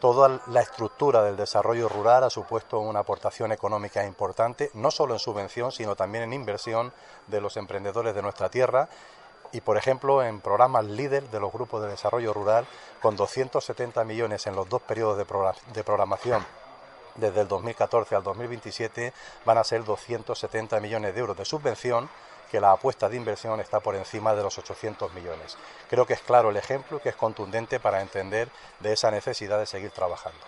Toda la estructura del desarrollo rural ha supuesto una aportación económica importante, no solo en subvención, sino también en inversión de los emprendedores de nuestra tierra. Y, por ejemplo, en programas líder de los grupos de desarrollo rural, con 270 millones en los dos periodos de programación, desde el 2014 al 2027, van a ser 270 millones de euros de subvención, que la apuesta de inversión está por encima de los 800 millones. Creo que es claro el ejemplo y que es contundente para entender de esa necesidad de seguir trabajando.